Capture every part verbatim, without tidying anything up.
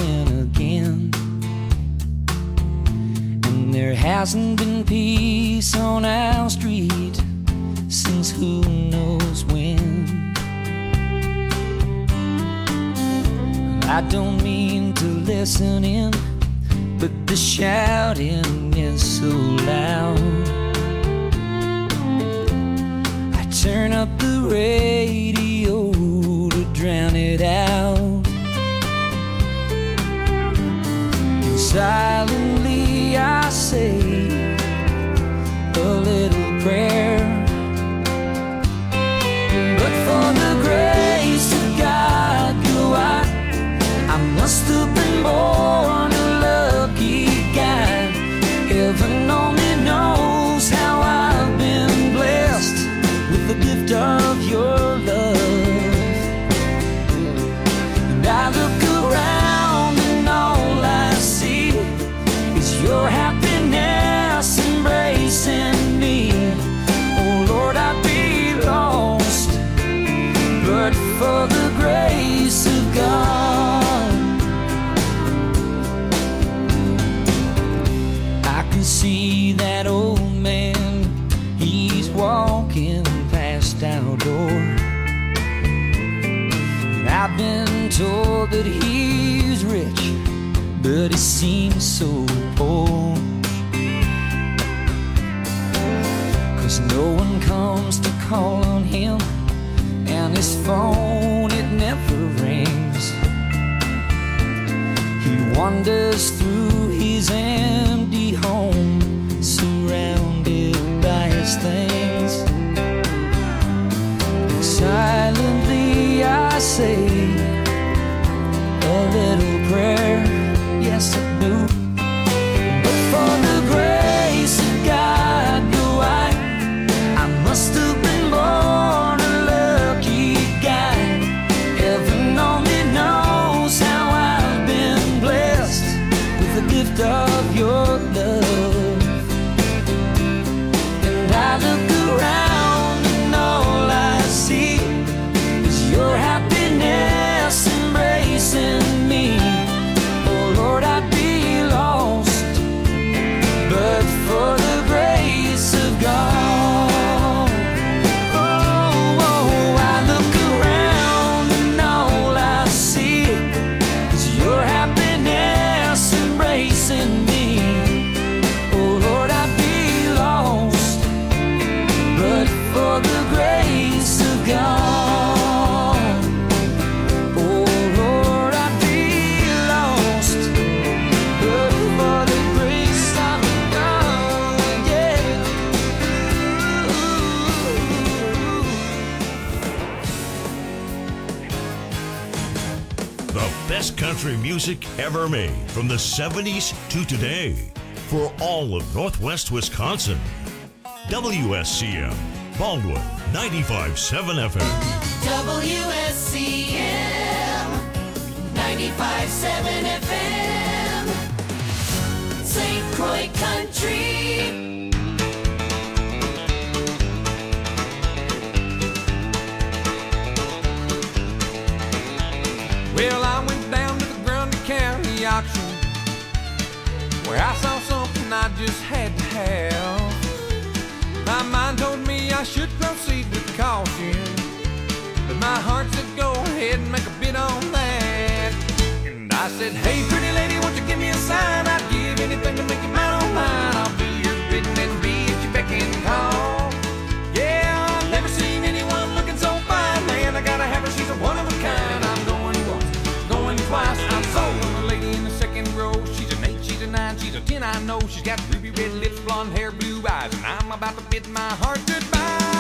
win again. And there hasn't been peace on our street since who knows when. I don't mean to listen in, but the shouting is so loud. I turn up the radio to drown it out. And silently I say a little prayer, but for the grace of God, go I I must have been born a lucky guy. Heaven only knows how I've been blessed with the gift of your love. And I look around and all I see is your happiness embracing me. Oh Lord, I'd be lost but for the grace of God. See that old man, he's walking past our door. And I've been told that he's rich, but he seems so poor. 'Cause no one comes to call on him, and his phone, it never rings. He wanders through his empty home, surrounded by his things. And silently I say a little prayer, yes I do. But for the grace of God, do I I must have been born a lucky guy. Heaven only knows how I've been blessed with the gift of your love. And I look around and all I see is your happiness embracing me. Oh Lord, I'd be lost but for the grace of God. Oh, oh, I look around and all I see is your happiness embracing me. Oh Lord, I'd be lost but for the grace of God. Oh Lord, I'd be lost but for the grace of God. Yeah. The best country music ever made from the seventies to today for all of Northwest Wisconsin. W S C M, Baldwin, ninety-five point seven F M. W S C M ninety-five point seven F M, Saint Croix Country. Well, I went down to the Grundy County auction where I saw something I just had to have. My mind told me I should proceed with caution, but my heart said go ahead and make a bid on that. And I said, hey pretty lady, won't you give me a sign? I'd give anything to make you mine on mine. I'll do your bidding and be at your beck and call. Yeah, I've never seen anyone looking so fine, man. I gotta have her, she's a one of a kind. I'm going once, going twice, I'm sold on the lady in the second row. She's an eight, she's a nine, she's a ten, I know. She's got ruby red lips, blonde hair, blue eyes, and I'm about to bid my heart goodbye.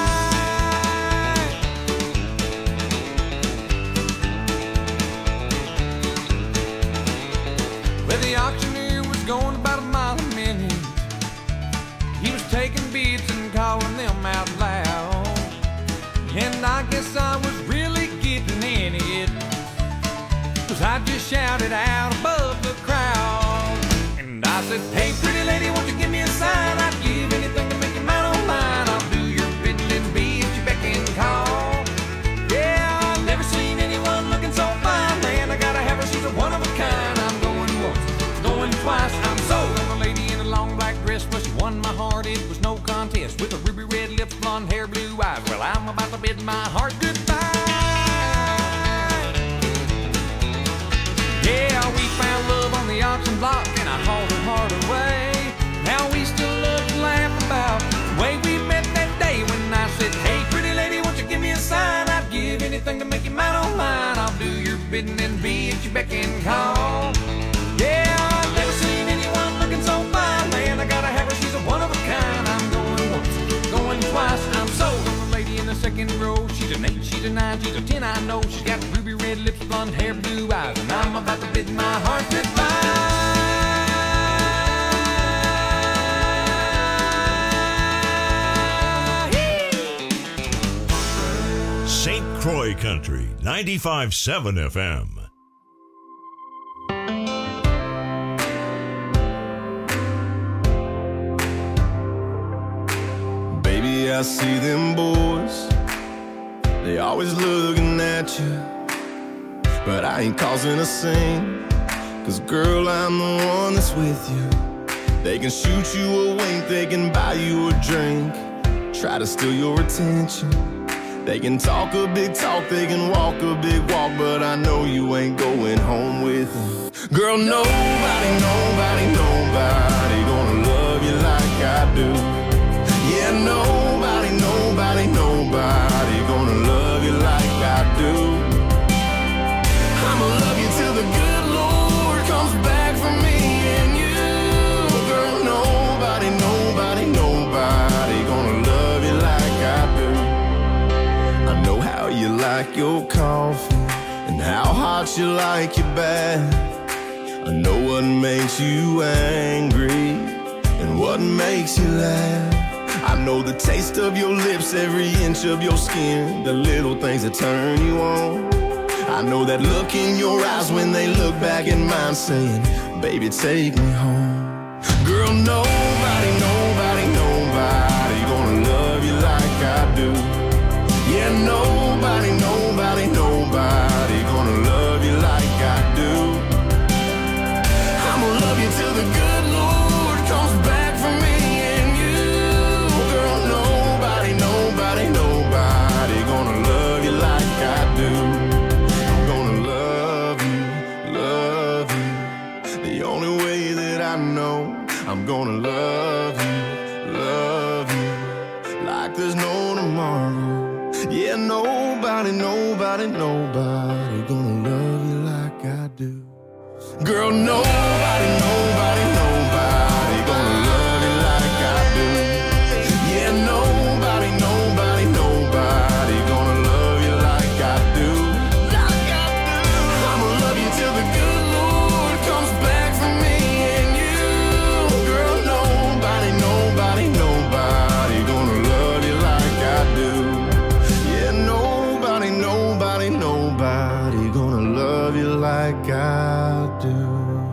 Well, the auctioneer was going about a mile a minute. He was taking bids and calling them out loud. And I guess I was really getting in it, 'cause I just shouted out above the crowd. And I said, hey pretty lady, won't you give me a sign? I'd give anything to make you mine on mine. I'll do your bidding and be at your beck and call. Yeah, I've never seen anyone looking so fine, man. I gotta have her, she's a one of a kind. I'm forbidden and be at your beck and call. Yeah, I've never seen anyone looking so fine. Man, I gotta have her, she's a one of a kind. I'm going once, going twice, I'm sold on the lady in the second row. She's an eight, she's a nine, she's a ten, I know. She's got ruby red lips, blonde hair, blue eyes, and I'm about to bid my heart goodbye. Saint Croix Country, ninety-five point seven F M. Baby, I see them boys, they always looking at you, but I ain't causing a scene, cause girl, I'm the one that's with you. They can shoot you a wink, they can buy you a drink, try to steal your attention. They can talk a big talk, they can walk a big walk, but I know you ain't going home with them. Girl, nobody, nobody, nobody gonna love you like I do. Yeah, nobody, nobody, nobody gonna love you like I do. I'ma love you till the good Lord comes back for me and you. Girl, nobody, nobody, nobody gonna love you like I do. I know how you like your coffee and how hot you like your bath. I know what makes you angry and what makes you laugh. I know the taste of your lips, every inch of your skin, the little things that turn you on. I know that look in your eyes when they look back in mine saying, baby, take me home. Girl, nobody, nobody, nobody gonna love you like I do. Yeah, nobody, nobody, nobody gonna love you like I do. I'ma love you till the good Lord comes back for me and you. Girl, nobody, nobody, nobody gonna love you like I do. I'm gonna love you, love you, the only way that I know. I'm gonna love you, love you, like there's no tomorrow. Yeah, nobody, nobody, nobody gonna love you like I do. Girl, nobody, nobody, nobody gonna love you like I do. Yeah, nobody, nobody, nobody gonna love you like I do. Like I do. I'ma love you till the good Lord comes back for me and you. Girl, nobody, nobody, nobody gonna love you like I do. Nobody, nobody, nobody gonna love you like I do.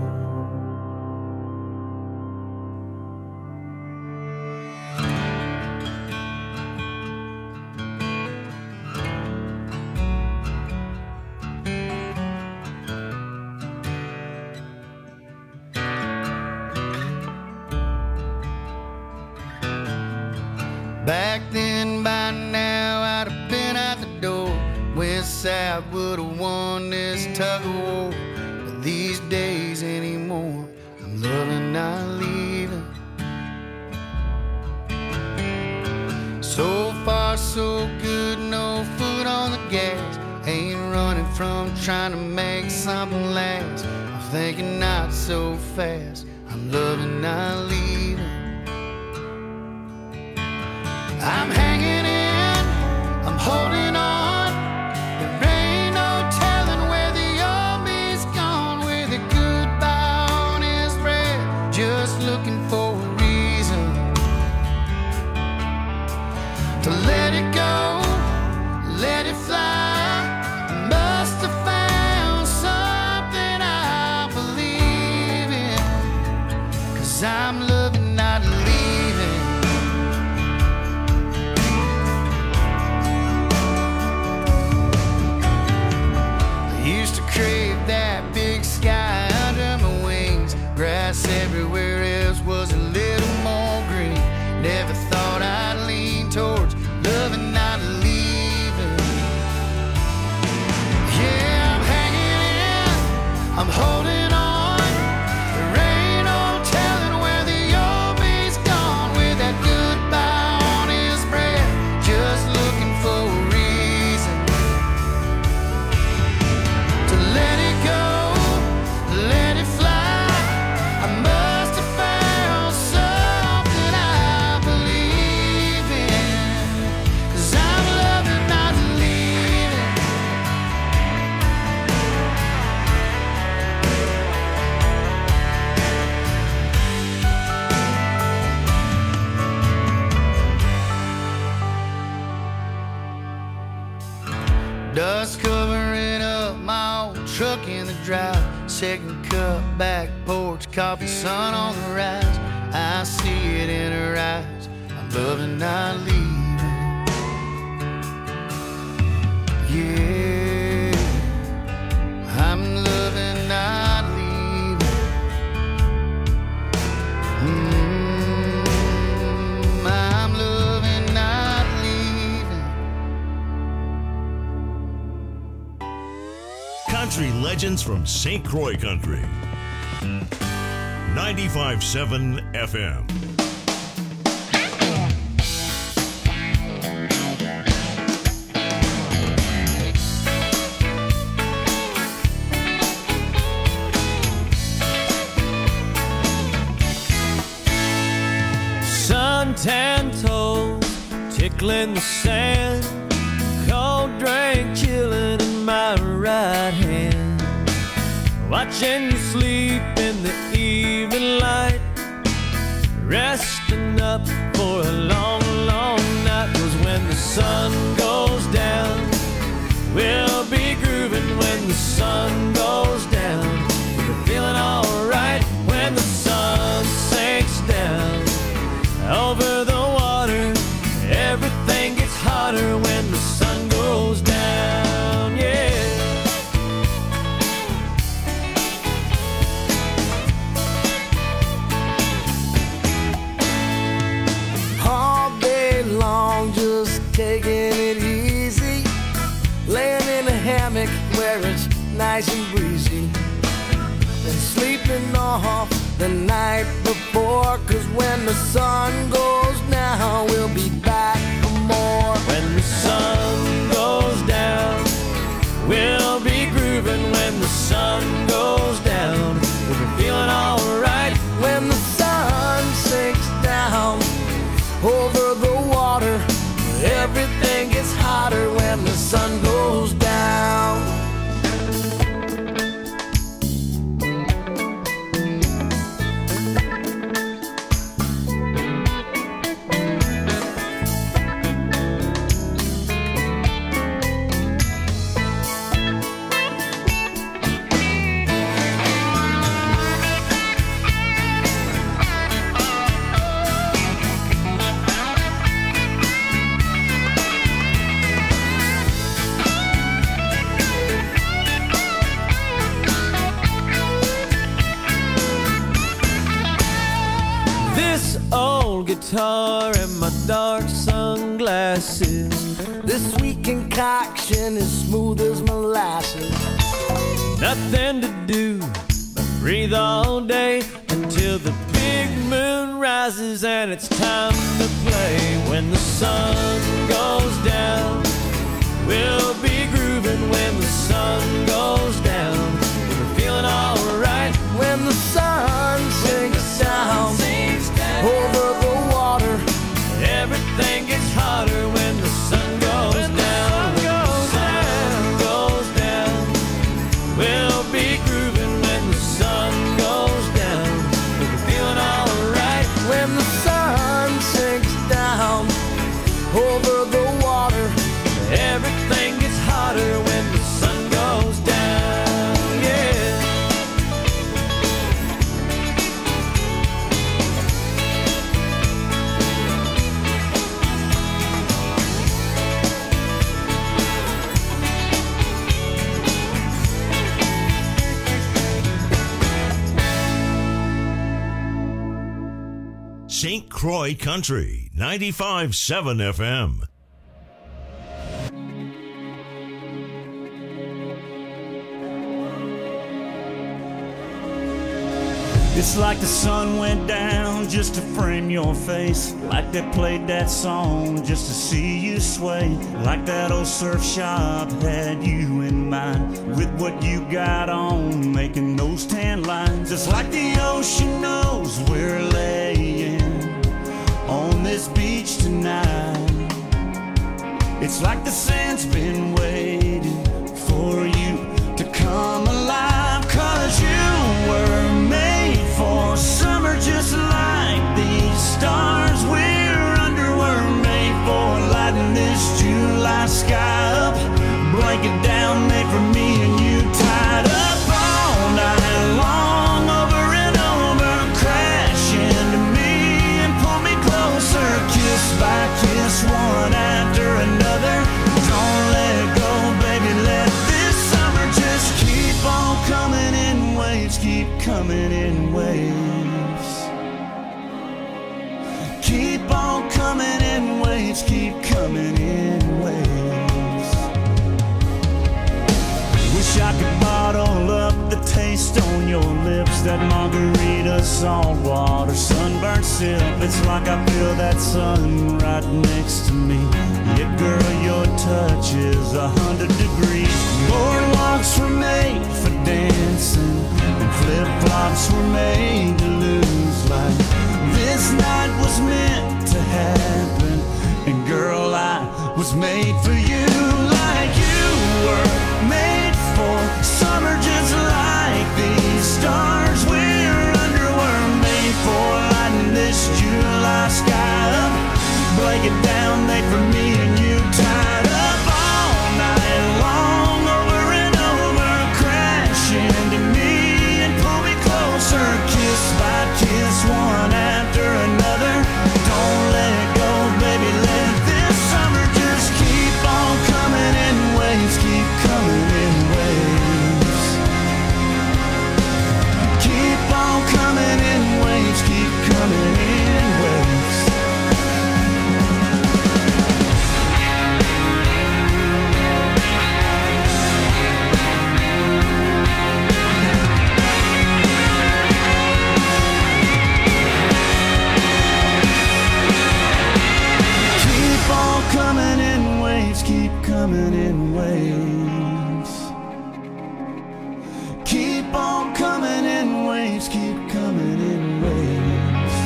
Back then, by now, I'd have been out the door. West Side would have won this tug of war. But these days anymore, I'm loving, not leaving. So far, so good, no foot on the gas. Ain't running from trying to make something last. I'm thinking not so fast. I'm loving, not leaving. I'm hanging in, I'm holding on. There ain't no telling where the old me's gone, where the goodbye on his breath, just looking for a reason to let it go, let it fly. Must have found something I believe in, 'cause I'm loving, not leaving. Crave that big sky under my wings. Grass everywhere else was a little more green. Never thought I'd lean towards loving, not leaving. Yeah, I'm hanging in, I'm holding on. There ain't no telling where the shaking cup, back porch, coffee, sun on the rise. I see it in her eyes. I'm loving, not leaving. Yeah, I'm loving, not leaving. Mm, I'm loving, not leaving. Country legends from Saint Croix Country. ninety-five point seven F M. Suntan toes tickling the sand, cold drink chilling in my right hand, watching you sleep in the evening light, resting up for a long, long night. 'Cause when the sun goes down, we'll be grooving. When the sun goes down, we're feeling alright. When the sun sinks down over the water, everything gets hotter when the sun goes down, yeah. All day long, just taking it easy, laying in a hammock where it's nice and breezy, and sleeping off the night before. 'Cause when the sun goes down, we'll be back for more. When the sun goes down, we'll be grooving. When the sun goes down, we'll be feeling alright. When the sun sinks down over the water, everything gets hotter when the sun goes down. Guitar and my dark sunglasses, this sweet concoction is smooth as molasses. Nothing to do but breathe all day until the big moon rises and it's time to play. When the sun goes down, we'll be grooving. When the sun goes down, we're feeling alright. When the sun sinks down over the water, everything gets hotter when the sun goes when down. The sun goes when the sun down. goes down, we'll be grooving. When the sun goes down, we'll be feeling alright. When the sun sinks down over the water, everything gets hotter when the sun goes down, yeah. Saint Croix Country, ninety-five point seven F M. It's like the sun went down just to frame your face, like they played that song just to see you sway, like that old surf shop had you in mind with what you got on, making those tan lines. It's like the ocean knows we're laying on this beach tonight. It's like the sand's been waiting for you to come alive, 'cause you were made for summer just like these stars we're under were made for, lighting this July sky up, blanket down made for me and you, tied up all night coming in waves. Keep on coming in waves, keep coming in waves. Wish I could bottle up the taste on your lips, that margarita, salt water, sunburnt sip. It's like I feel that sun right next to me. Yeah, girl, your touch is a hundred degrees. Boardwalks were made for dancing, and flip-flops were made to lose life. This night was meant to happen, and girl, I was made for you. Like you were made for summer, just like these stars we're under were made for. Lighting this July sky up, break it down, made for me and you, tied up all night long, over and over, crash into me and pull me closer, kiss by kiss, one after another. Don't let go, baby, let this summer just keep on coming in waves, keep coming in waves. Keep on coming in waves, keep coming in waves. Keep on coming in waves, keep coming in waves. Keep on coming in waves, keep coming in waves.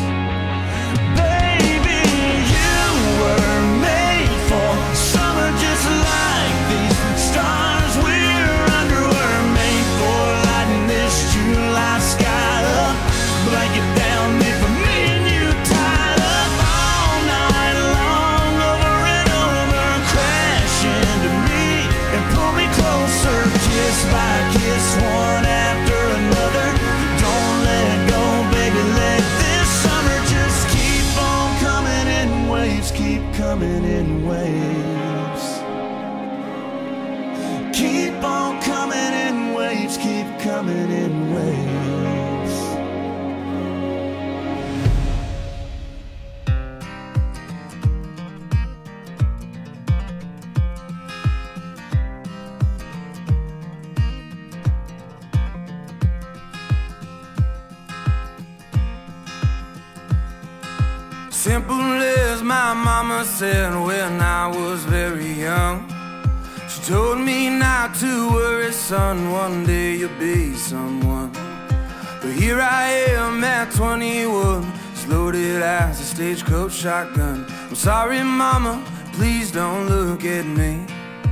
Baby, you were made for summer, just like these stars we're under were made for. Lighting this July sky up, blanket down, made for me and you, tied up all night long, over and over, crash into me and pull me closer, kiss by kiss, one after another. Don't let go, baby, let this summer just keep on coming in waves, keep coming in waves. Keep on coming in waves, keep coming in waves. Simple as my mama said when I was very young. She told me not to worry, son, one day you'll be someone. But here I am at twenty-one, as loaded as a stagecoach shotgun. I'm sorry, mama, please don't look at me.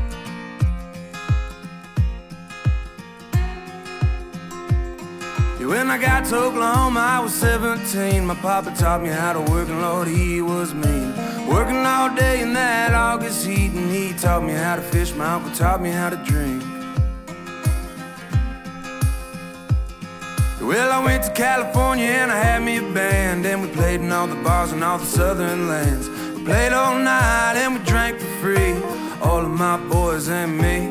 When I got to Oklahoma, I was seventeen. My papa taught me how to work, and Lord, he was mean. Working all day in that August heat, and he taught me how to fish. My uncle taught me how to drink. Well, I went to California and I had me a band, and we played in all the bars in all the southern lands. We played all night and we drank for free, all of my boys and me.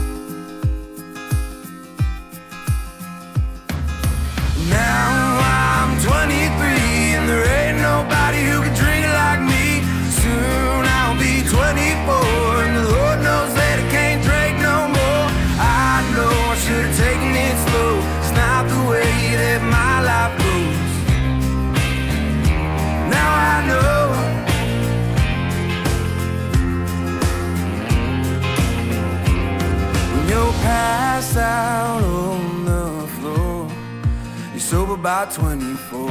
Now I'm twenty-three and there ain't nobody who can drink like me. Soon I'll be twenty-four and the Lord knows that I can't drink no more. I know I should have taken it slow. It's not the way that my life goes. Now I know. When you're passed out on the floor, you're sober by twenty-four.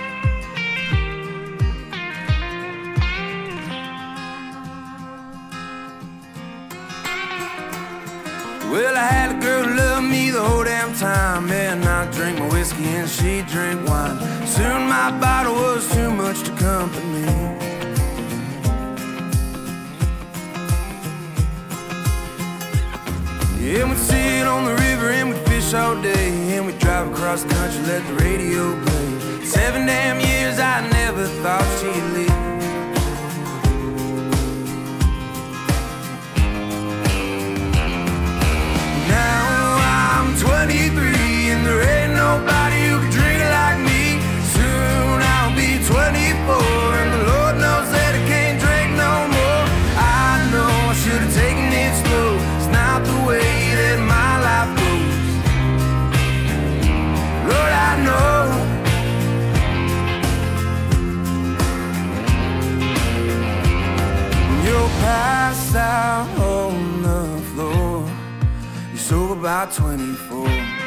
Well, I had a girl who loved me the whole damn time, and I drank my whiskey and she drank wine. Soon my bottle was too much to company. Yeah, we'd sit on the river and we'd fish all day, and we'd drive across the country, let the radio play. Seven damn years I never thought she'd leave. Now I'm twenty-three and there ain't nobody who by twenty-four.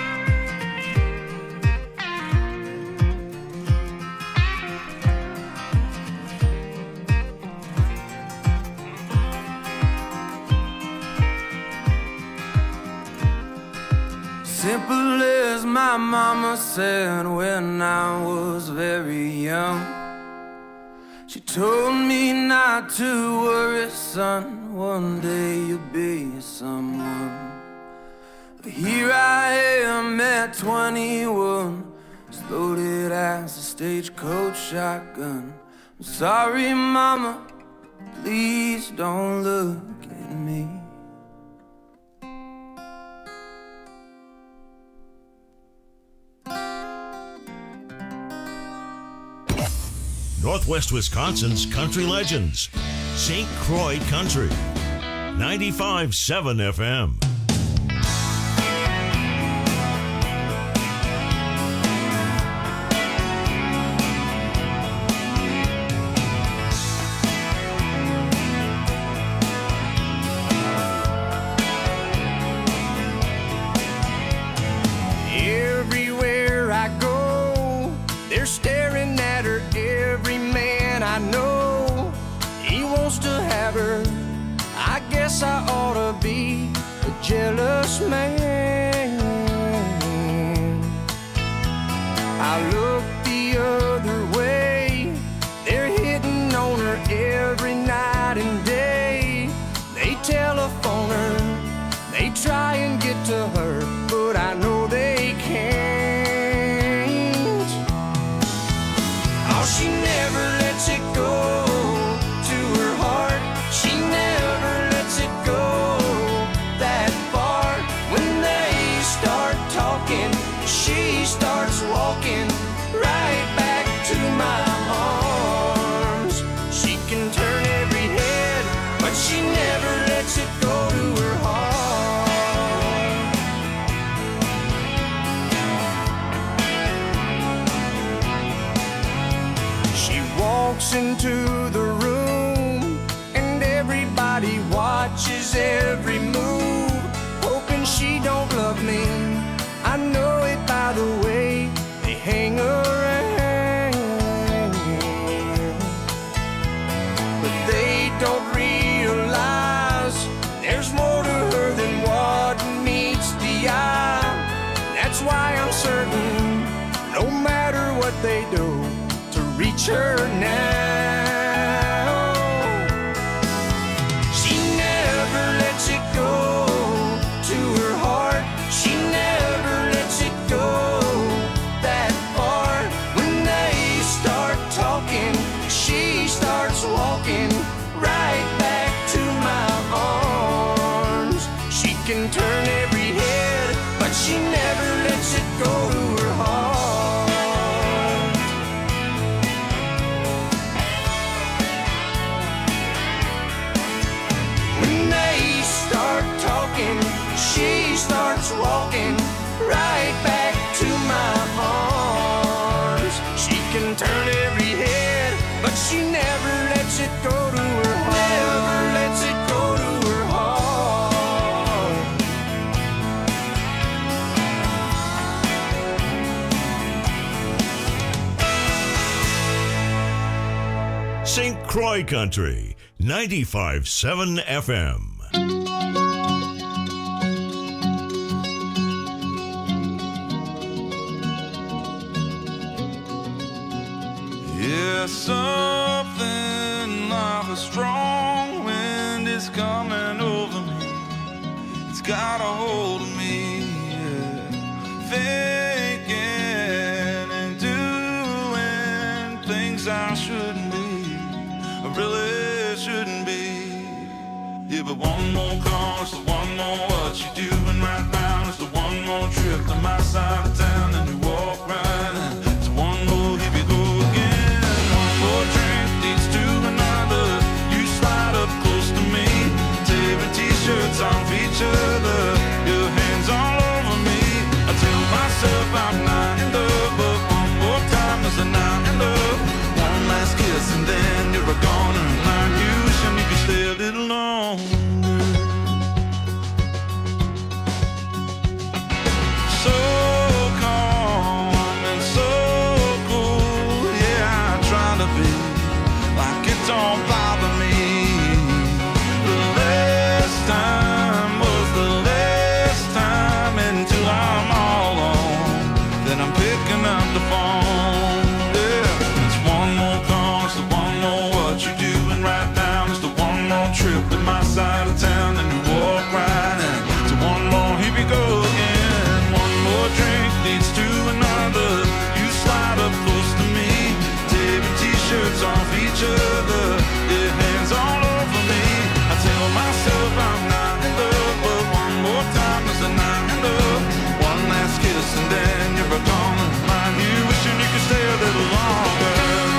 Simple as my mama said when I was very young. She told me not to worry, son, one day you'll be someone. But here I am at twenty-one, as loaded as a stagecoach shotgun. I'm sorry, mama, please don't look at me. Northwest Wisconsin's country legends. Saint Croix Country. ninety-five point seven F M. Everywhere I go, they're staring at her. Every man I know, he wants to have her. I guess I ought to be a jealous man. I look the other way, they're hitting on her every night and day. They telephone her, they try and get to her, but I know they can't. Oh, she never lets it go to her heart. She never lets it go that far. When they start talking, she starts walking right back to my arms. She can turn every head, but she never lets it go to her heart. She walks into the room and everybody watches every move, hoping she don't love me. I know it by the way they hang around, but they don't realize there's more to her than what meets the eye. That's why I'm certain, no matter what they do, to reach her now. She never lets it go to her heart. She never lets it go that far. When they start talking, she starts walking right back to my arms. She can turn every head, but she never lets it go to her heart. When they start talking, she starts walking right back to my arms. She can turn every head, but she never lets it go to her heart. Never lets it go to her heart. Saint Croix Country. ninety-five point seven F M. Yeah, something like a strong wind is coming over me. It's got a hold of me, yeah. Thinking and doing things I shouldn't be, I really shouldn't be. Yeah, but one more call is the one more what you doing right now. It's the one more trip to my side of town and you walk right in. It's one more here we go again. One more drink leads to another. You slide up close to me, tearing t-shirts off each other. Your hands all over me. I tell myself I'm not in love, but one more time is a not in love. One last kiss and then you're a goner. Like you should maybe stay a little longer. picking up the phone. Yeah, it's one more call, it's the one more what you doing right now. It's the one more trip to my side of town, and you walk right in. So one more, here we go again. One more drink leads to another. You slide up close to me, tearing t-shirts off each other. Yeah, hands all over me. I tell myself I'm not in love, but one more time is the night in love. One last kiss and then you're gone. Mind you, wishing you could stay a little longer.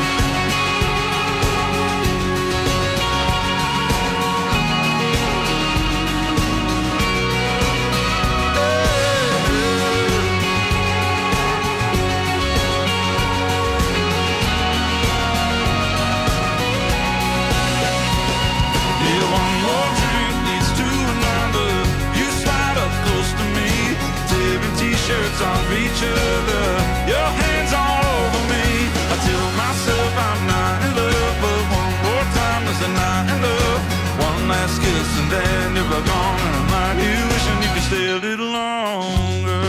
Shirts off each other, your hands all over me. I tell myself I'm not in love, but one more time is the night in love. One last kiss and then you're gone, and I'm like you, wishing you could stay a little longer.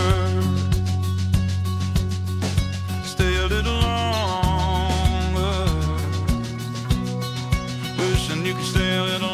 Stay a little longer. Wishing you could stay a little longer.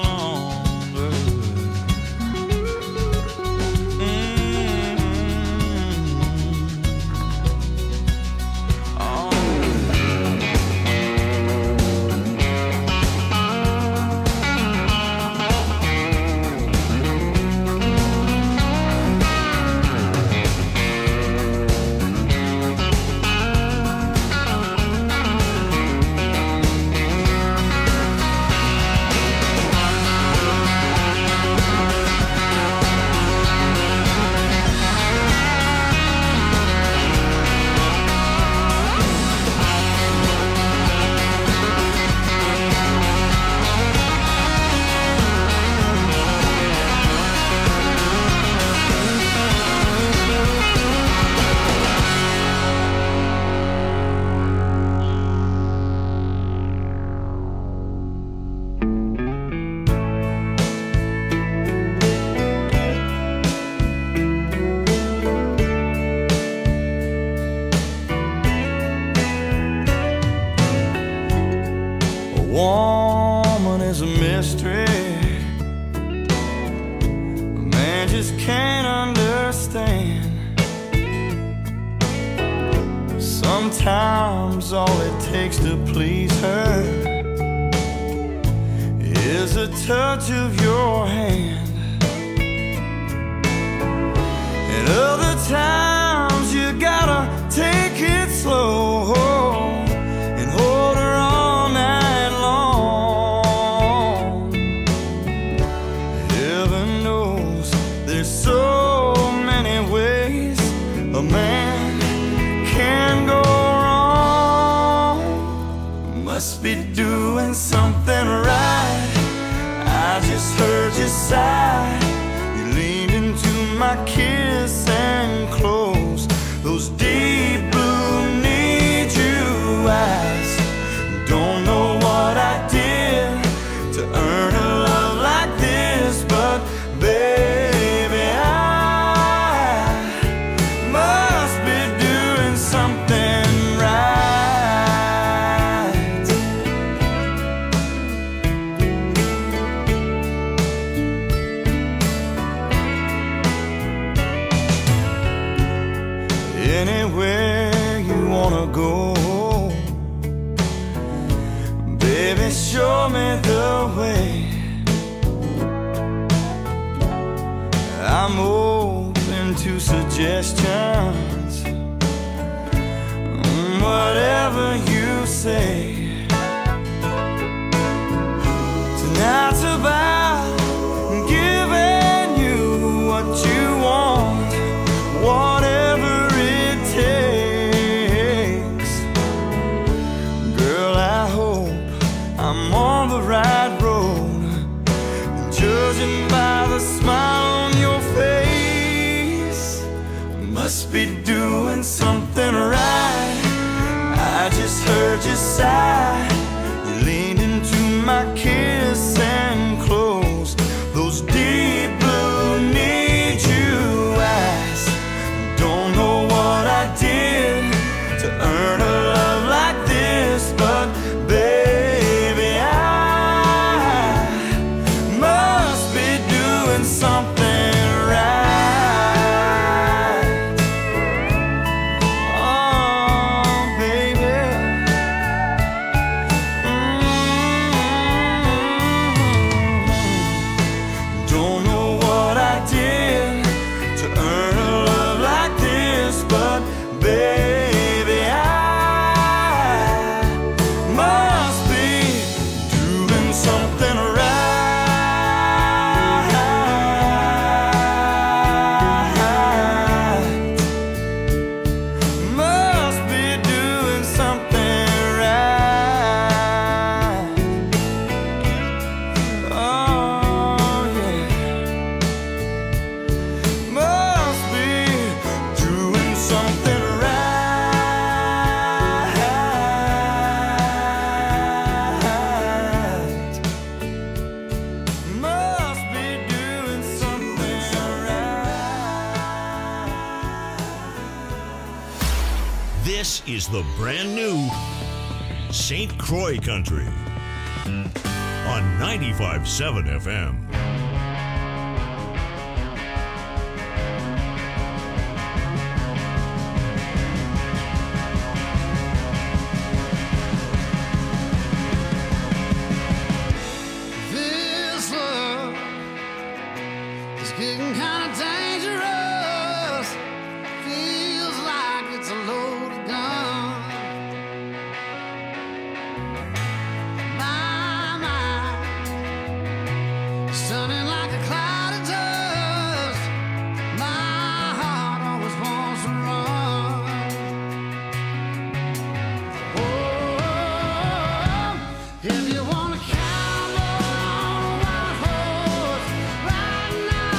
Woman is a mystery, a man just can't understand. Sometimes all it takes to please her is a touch of your hand, and other times you gotta take it slow and hold her all night long. Heaven knows there's so many ways a man can go wrong. Must be doing something right. I just heard you sigh. You leaned into my kiss and closed those deep blue need you eyes. Don't know what I did to earn a love like this, but baby, I must be doing something right. Anywhere you wanna go, baby, show me the way. I'm open to suggestions, whatever you say. Tonight's about giving you what you want, whatever it takes. Girl, I hope I'm on the right road, judging by the smile on your face. Must be doing something right. I just heard you sigh. You leaned into my kiss and closed those deep blue need you eyes. Don't know what I did is the brand new Saint Croix Country on ninety-five point seven F M. Getting kind of dangerous. Feels like it's a loaded gun. My mind stunning like a cloud of dust. My heart always wants to run. Oh, if you wanna count on a white horse, right now.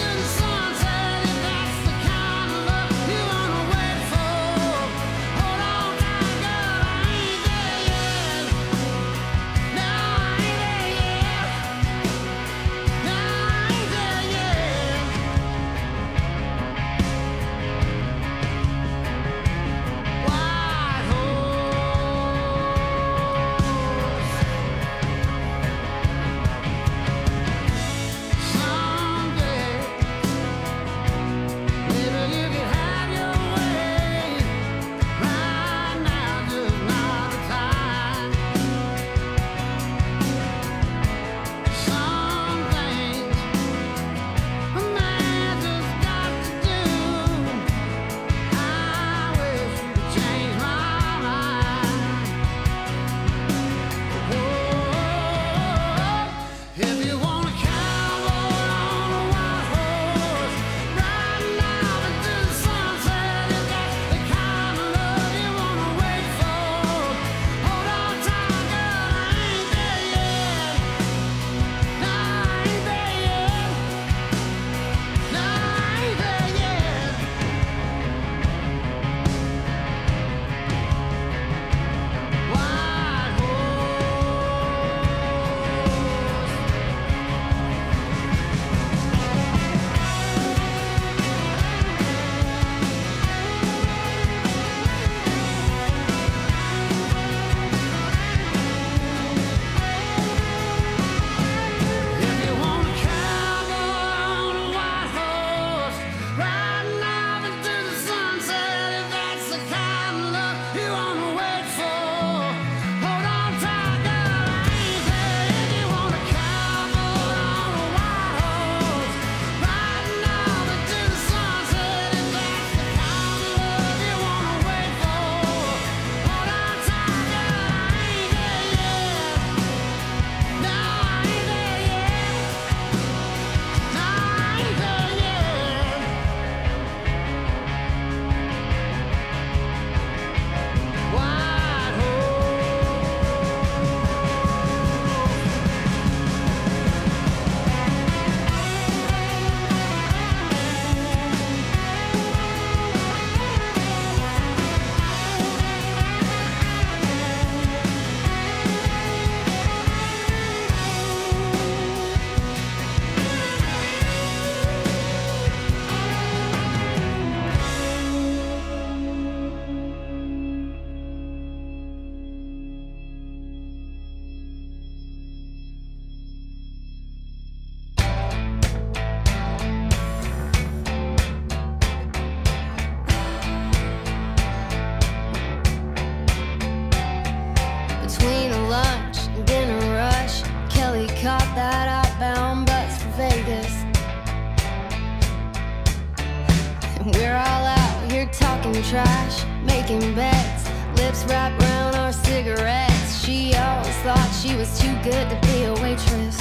Trash, making bets, lips wrapped around our cigarettes. She always thought she was too good to be a waitress.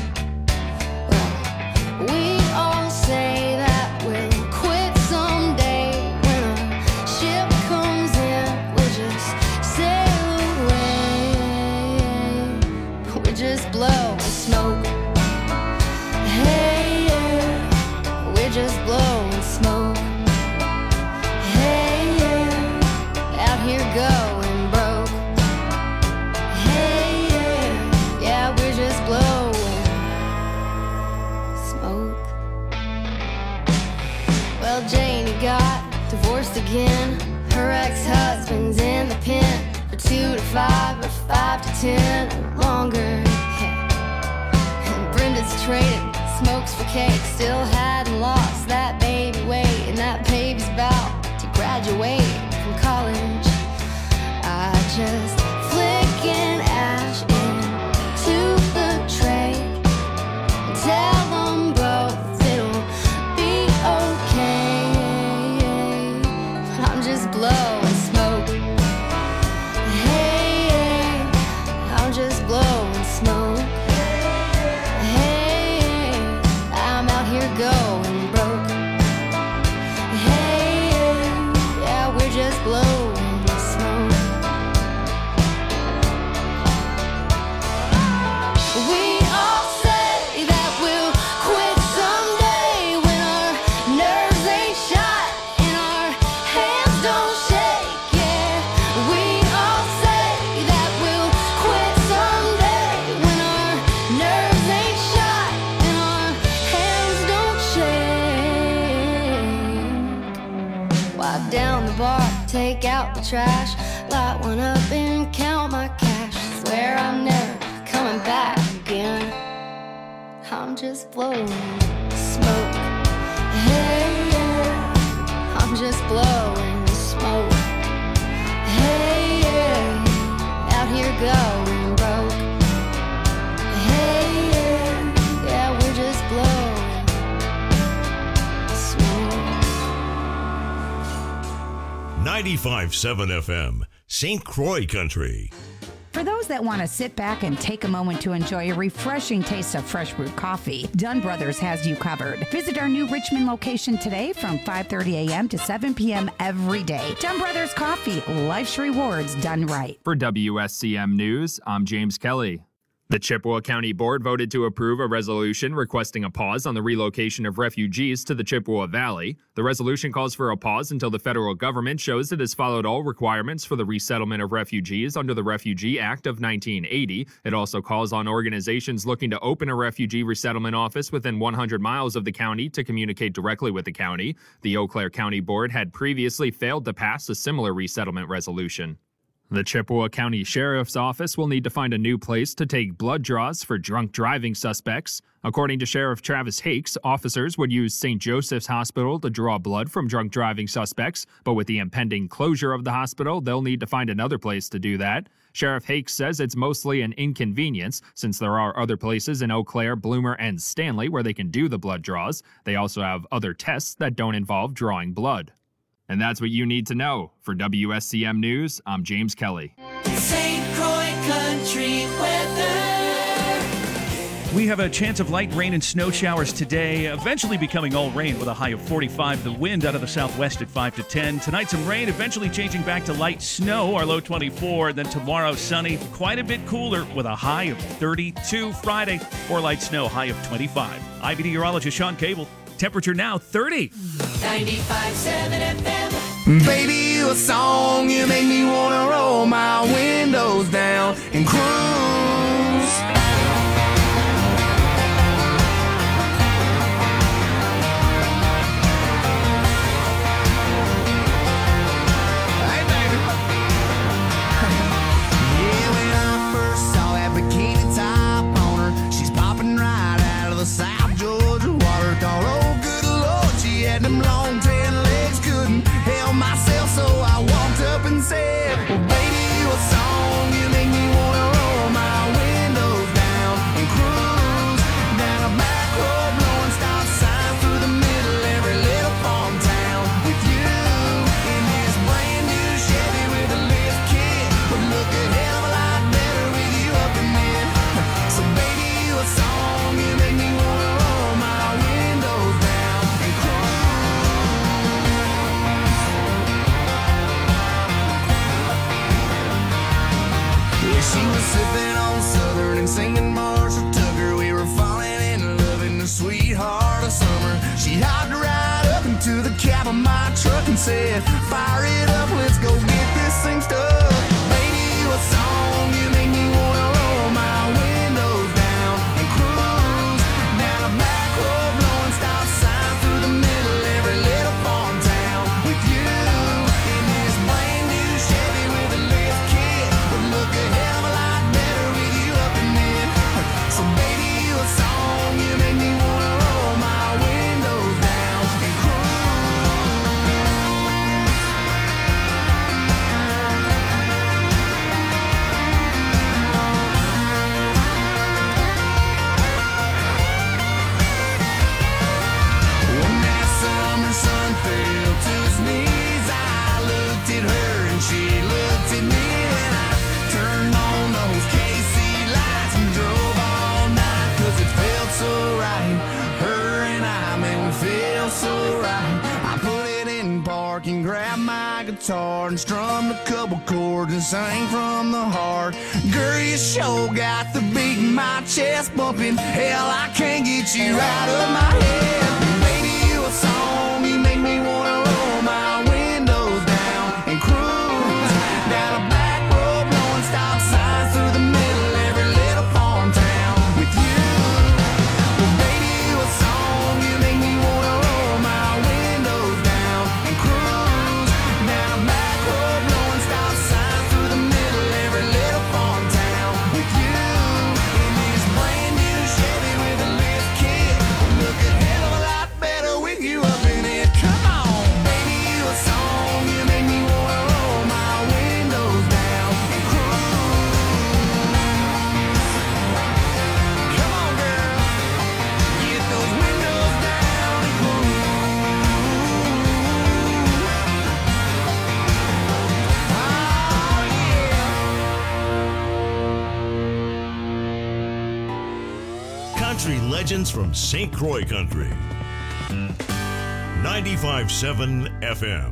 Well, we all say that we'll quit someday. When a ship comes in, we'll just sail away. We just blow and smoke. Hey, yeah, we just blow and smoke. Going broke. Hey, yeah, yeah, we're just blowing smoke. Well, Janie got divorced again. Her ex-husband's in the pen for two to five or five to ten or longer. And Brenda's traded smokes for cake, still hadn't lost that baby weight, and that baby's about to graduate from college. I just flick an ash into the tray and tell them both it'll be okay. I'm just blowing smoke. Hey, I'm just blowing smoke. Hey, I'm out here going broke. Hey, yeah, we're just blowing smoke. We all say that we'll quit someday when our nerves ain't shot and our hands don't shake. Yeah, we all say that we'll quit someday when our nerves ain't shot and our hands don't shake. Wipe down the bar, take out the trash, light one up and count my cash. Swear I'm never coming back again. I'm just blowing smoke. Hey, yeah, I'm just blowing smoke. Hey, yeah, out here going broke. Hey, yeah, yeah, we're just blowing smoke. ninety-five point seven F M, Saint Croix Country. For those that want to sit back and take a moment to enjoy a refreshing taste of fresh brewed coffee, Dunn Brothers has you covered. Visit our new Richmond location today from five thirty a.m. to seven p.m. every day. Dunn Brothers Coffee, life's rewards done right. For W S C M News, I'm James Kelly. The Chippewa County Board voted to approve a resolution requesting a pause on the relocation of refugees to the Chippewa Valley. The resolution calls for a pause until the federal government shows it has followed all requirements for the resettlement of refugees under the Refugee Act of nineteen eighty. It also calls on organizations looking to open a refugee resettlement office within one hundred miles of the county to communicate directly with the county. The Eau Claire County Board had previously failed to pass a similar resettlement resolution. The Chippewa County Sheriff's Office will need to find a new place to take blood draws for drunk driving suspects. According to Sheriff Travis Hakes, officers would use Saint Joseph's Hospital to draw blood from drunk driving suspects, but with the impending closure of the hospital, they'll need to find another place to do that. Sheriff Hakes says it's mostly an inconvenience since there are other places in Eau Claire, Bloomer, and Stanley where they can do the blood draws. They also have other tests that don't involve drawing blood. And that's what you need to know. For W S C M News, I'm James Kelly. Saint Croix Country weather. We have a chance of light rain and snow showers today, eventually becoming all rain with a high of forty-five. The wind out of the southwest at five to ten. Tonight, some rain, eventually changing back to light snow, our low twenty-four. Then tomorrow, sunny, quite a bit cooler with a high of thirty-two. Friday, or light snow, high of twenty-five. I'm meteorologist Sean Cable. Temperature now thirty. ninety-five point seven F M. Baby, you a song, you make me wanna roll my windows down and cruise. Hey, baby. Yeah, when I first saw that bikini top on her, she's popping right out of the South Georgia water. Thought, oh, good Lord, she had them long tan legs, couldn't help myself, so I walked up and said, well, baby, you a song, you make me wanna roll my windows down and cruise down a back road, blowing stop signs through the middle every little farm town with you in this brand new Chevy with a lift kit, would look a hell of a lot better with you up in it. So baby, you a song, you make me wanna roll my windows down and yeah, she was sipping on Southern and singing Marshall Tucker. We were falling in love in the sweetheart of summer. She hopped right up into the cab of my truck and said, fire it up, let's go get this thing stuck. Baby, you a song, you make me wanna roll my windows down and cruise down a back road, blowing stop signs through the middle every little farm town with you in this guitar and strummed a couple chords and sang from the heart. Girl, you sure got the beat in my chest bumping. Hell, I can't get you out of my head. Baby, you a song, you make me wanna roll my windows down and cruise down a back road, blowing stop signs through the middle of every little farm town with you. Well, baby, you a song, you make me wanna roll my windows down and cruise down a back road, blowing stop signs through the middle of every little farm town with you. In this brand new Chevy with a lift kit, look a hell of a lot better with you up in it. Come on, baby, you a song, you make me wanna roll my windows down and cruise. Come on, girl, get those windows down and cruise. Oh, yeah. Country legends from Saint Croix Country. ninety-five point seven F M.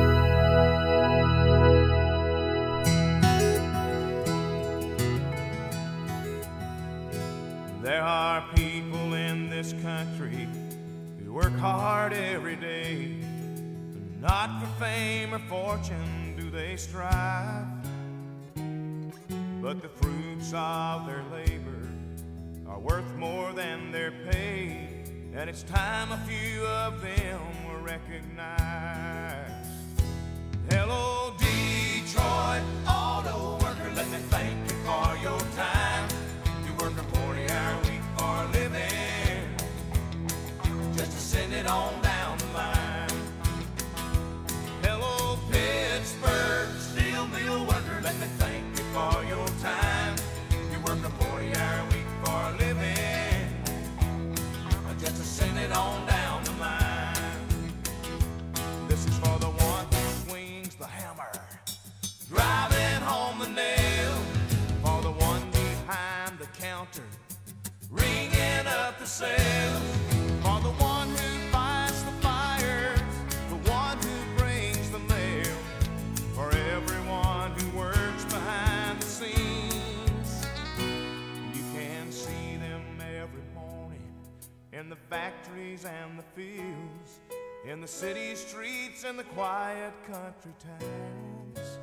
There are people in this country who work hard every day. Not for fame or fortune do they strive, but the fruits of their labor are worth more than their pay, and it's time a few of them were recognized. Hello, Detroit auto worker, let me thank you for your time. You work a forty-hour week for a living, just to send it on down the line. Hello, Pittsburgh steel mill worker, let me thank you for your time. You work a forty-hour week for a living, just to send it on down the line. This is for the one who swings the hammer, driving home the nail. For the one behind the counter, ringing up the sales. For the one who fights the fires, the one who brings the mail. For everyone who works behind the scenes, you can see them every morning in the factories and the fields, in the city streets and the quiet country towns,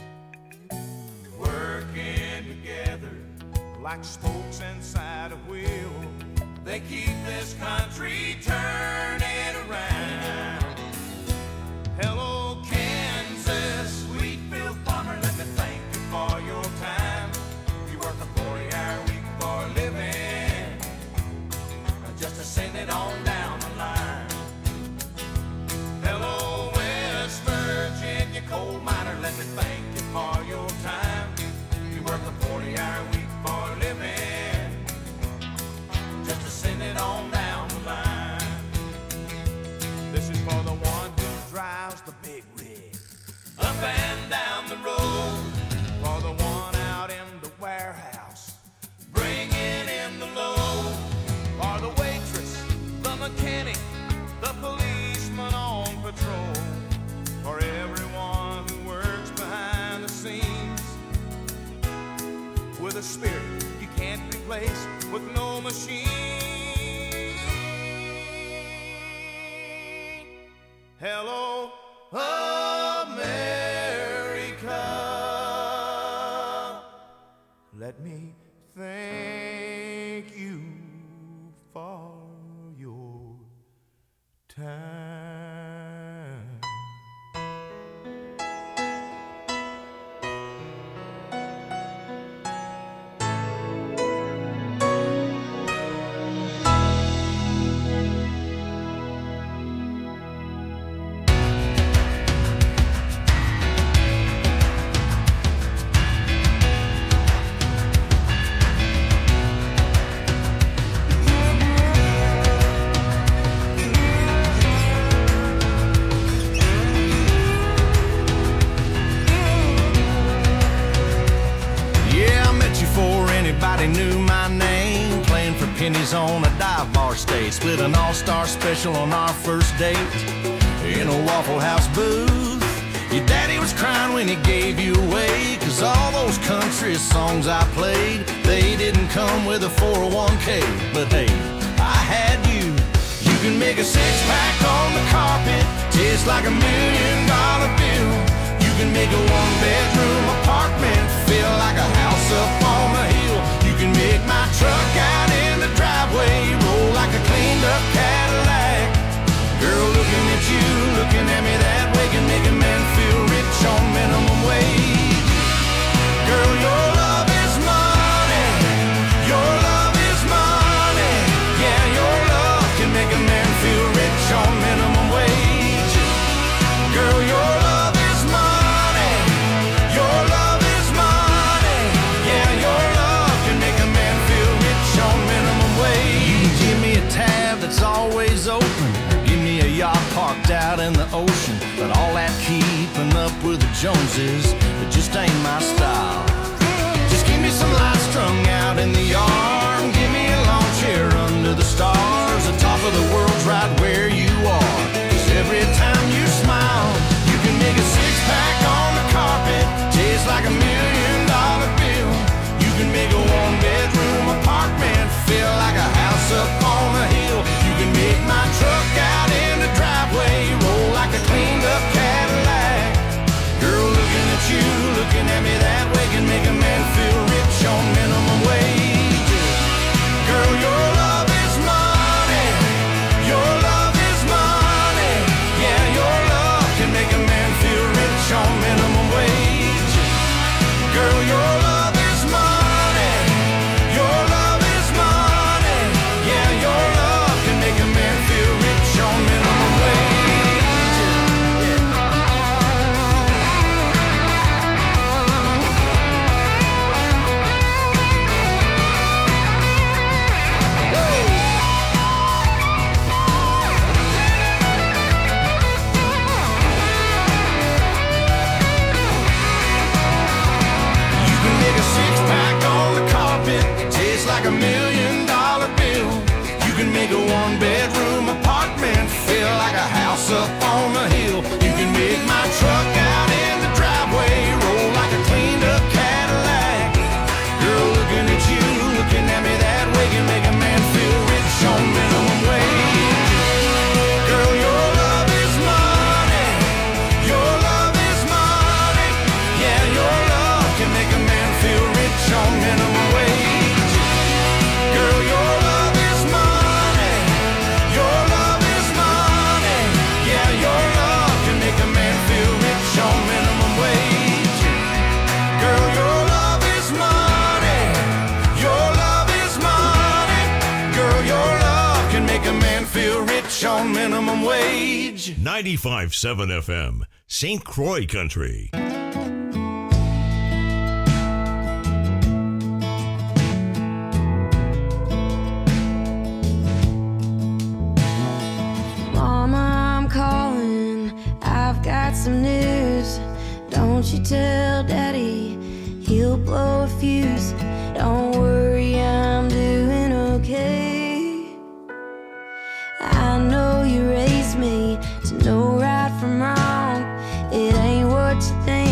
working together like spokes inside a wheel. They keep this country turning around. Hello, Kansas, Wheatfield farmer, let me thank you for your time. You work a forty-hour week for a living, just to send it on down the line. Hello, West Virginia coal miner, let me thank you for your time. You work a forty-hour week for a living, just to send it on down the line. This is for the one who drives the big rig up and down the road. For the one out in the warehouse, bringing in the load. For the waitress, the mechanic, the policeman on patrol. For everyone who works behind the scenes, with a spirit you can't replace with no machine. Hello, America. Let me thank you for your time. Anybody knew my name, playing for pennies on a dive bar stage, split an all-star special on our first date in a Waffle House booth Your daddy was crying when he gave you away, 'cause all those country songs I played, they didn't come with a four oh one k. But hey, I had you. You can make a six-pack on the carpet taste like a million dollar bill. You can make a one-bedroom apartment feel like a house up on the hill. You can make my truck out in the driveway roll like a cleaned-up Cadillac. Girl, looking at you, looking at me that way can make a man feel rich on minimum wage. Girl, your love is money. Your love is money. Yeah, your love can make a man feel rich on minimum wage. Girl, your love is money. Your love is money. Yeah, your love can make a man feel rich on minimum wage. You can give me a tab that's always open. Give me a yacht parked out in the ocean. But all that keeping up with the Joneses, it just ain't my style. Just give me some lights strung out in the yard. Give me a lawn chair under the stars. The top of the world's right where you are. 'Cause every time you smile, you can make a six-pack on the carpet taste like a million dollar bill. You can make a one-bedroom apartment feel like a house up on a hill. You can make my truck out in the driveway roll like a cleaned-up Cadillac. Girl, looking at you, looking at me that way can make a man feel rich on minimum wage. Girl, your love is money. Your love is money. Yeah, your love can make a man feel rich on minimum wage. Girl, your love is money. Your love is money. Yeah, your love can make a man feel rich on minimum wage. Six-pack on the carpet tastes like a million dollar bill. You can make a one-bedroom apartment feel like a house up on the hill. You can make my truck out in the driveway roll like a cleaned-up Cadillac. Girl, looking at you, looking at me that way can make a man feel rich on minimum wage. Girl, your love is money. Your love is money. Yeah, your love can make a man feel rich on minimum wage. Girl, your love is money. Your love is money. Yeah, your love can make a man feel rich on minimum wage. Girl, your love is money. Your love is money. Girl, your love can make a man feel rich on minimum wage. ninety-five point seven F M, Saint Croix Country. Mama, I'm calling. I've got some news. Don't you tell Daddy, he'll blow a fuse. Don't worry, I'm doing okay. I know you raised me to know right from wrong. It ain't what you think.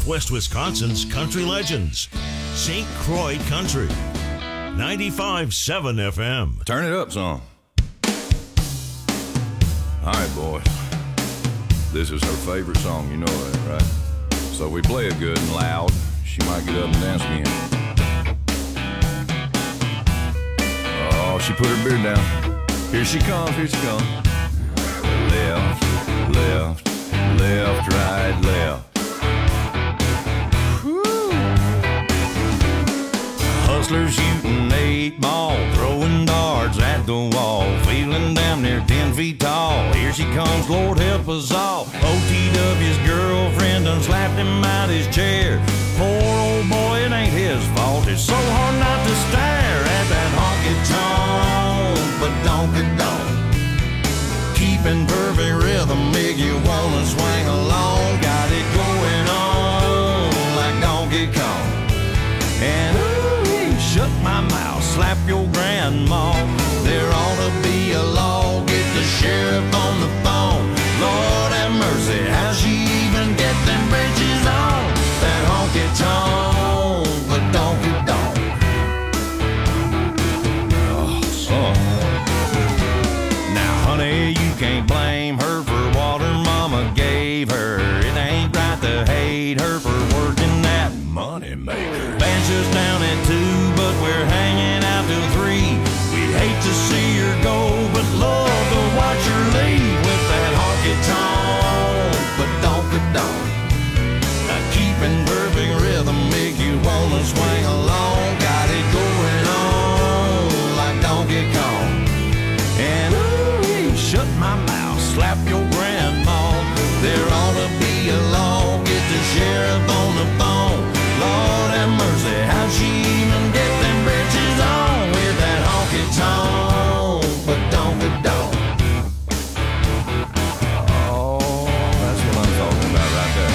Northwest Wisconsin's country legends. Saint Croix Country. ninety-five point seven F M. Turn it up some. All right, boys. This is her favorite song, you know that, right? So we play it good and loud. She might get up and dance again. Oh, she put her beard down. Here she comes, here she comes. Left, left, left, right, left. Hustlers shooting eight ball, throwing darts at the wall, feeling damn near ten feet tall. Here she comes, Lord help us all. O T W's girlfriend done slapped him out his chair. Poor old boy, it ain't his fault. It's so hard not to stare at that honky-tonk, but donk-a-donk. Keeping perfect rhythm, make you wanna swing along. Got it going on like Donkey Kong. And ooh, shut my mouth, slap your grandma. There ought to be a law, get the sheriff on the phone. Lord have mercy, how'd she even get them bridges on? That honky-tonk, but donky-donk. Oh, son. Now, honey, you can't blame her for what her mama gave her. It ain't right to hate her for working that money maker. Band's just down at two, but we're hanging out till three. We hate to see her go, but love to watch her leave with that honky-tonk, but donky-donk. Now keeping perfect rhythm make you wanna swing along. Got it going on like Donkey Kong. And ooh, shut my mouth, slap your grandma. There ought to be a law, get the sheriff on the phone. Lord have mercy, how'd she even get them britches on with that honky-tonk, but donky-donk. Oh, that's what I'm talking about right there.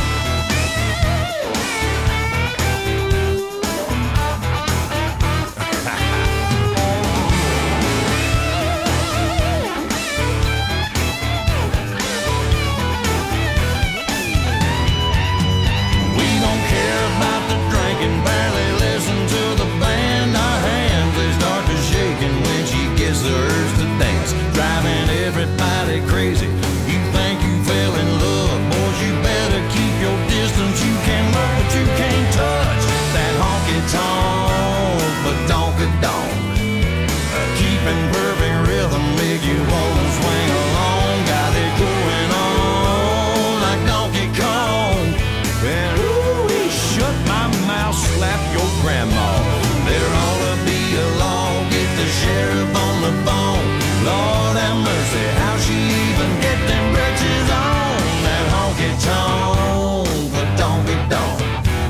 We don't care about the drinking, barely listen to the band. Our hands, they start to shaking when she gets the urge to dance, driving everybody crazy. You think you fell in love, boys, you better keep your distance. You can look, but you can't touch that honky-tonk, but donky-donk. Keeping perfect rhythm make you wanna swing along. Got it going on like Donkey Kong. And ooh, shut my mouth, slap your grandma. There ought to be a law, get the sheriff on the phone. Lord have mercy, how'd she even get them britches on? That honky-tonk, but donky-donk.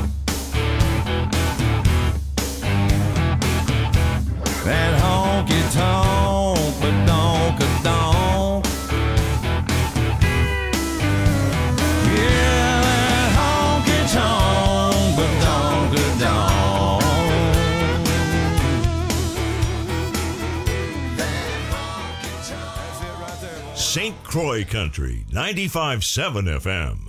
That honky-tonk, but donky-donk. Yeah, that honky-tonk, but donky-donk. Saint Croix Country, ninety-five point seven F M.